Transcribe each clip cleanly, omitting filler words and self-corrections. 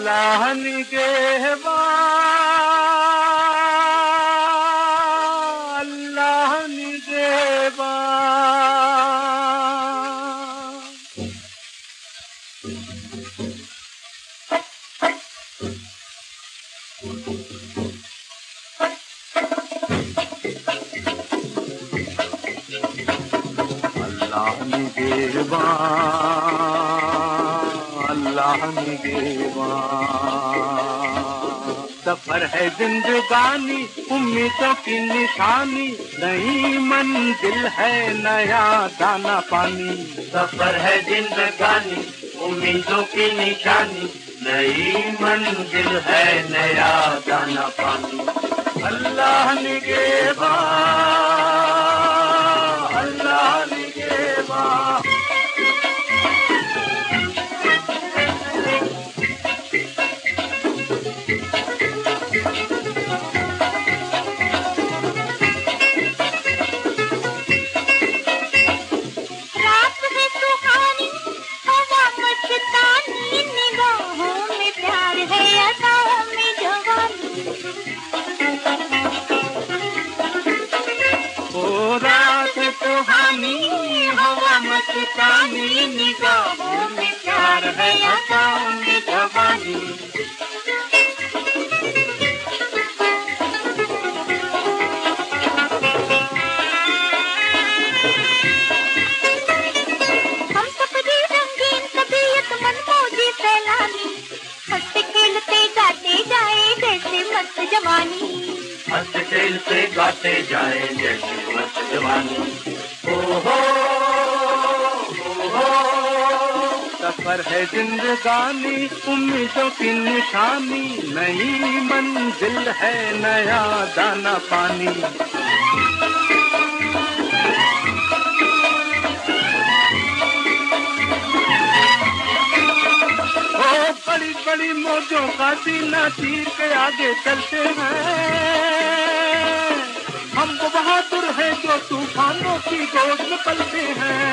अल्लाह निगहबान, अल्लाह निगहबान। अल्लाह निगहबान, अल्लाह निगहबान। सफर है जिंदगानी उम्मीदों की निशानी, नई मंजिल है नया दाना पानी। सफर है जिंदगानी उम्मीदों की निशानी, नई मंजिल है नया दाना पानी। अल्लाह निगहबान, अल्लाह निगहबान। रात है सुहानी, हवा मस्तानी, निगाहों में प्यार है, अदाओं में जवानी। ओ रात सुहानी, हवा मस्तानी, निगाहों में प्यार है, अदाओं में जवानी। हम सपने रंगीन तबीयत मनमौजी फैलानी, हंसते खेलते गाते जाए जैसे मस्त जवानी। हंसते खेलते गाते जाए जैसे मस्त जवानी। ओ हो, सफर है जिंदगानी उम्मीदों की निशानी, नई मंजिल है नया दाना पानी। ओ बड़ी बड़ी मौजों का सीना चीर के आगे चलते हैं, हम वो बहादुर हैं जो तूफानों की गोद में पलते हैं।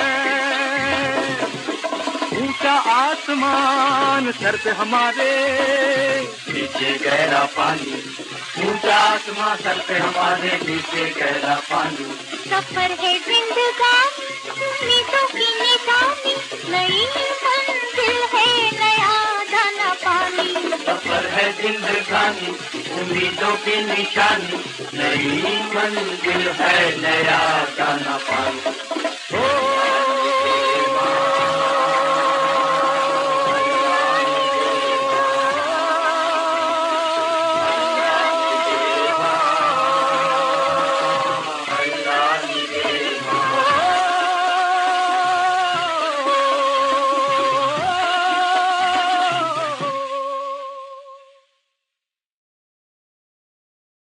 ऊंचा आसमान सर पे हमारे, नीचे गहरा पानी। ऊंचा आसमां सर पे हमारे, नीचे गहरा पानी। सफर है जिंदगानी उम्मीदों की निशानी, नई मंजिल है नया दाना पानी। सफर है जिंदगानी उम्मीदों की निशानी, नई मंजिल है नया दाना पानी। ओ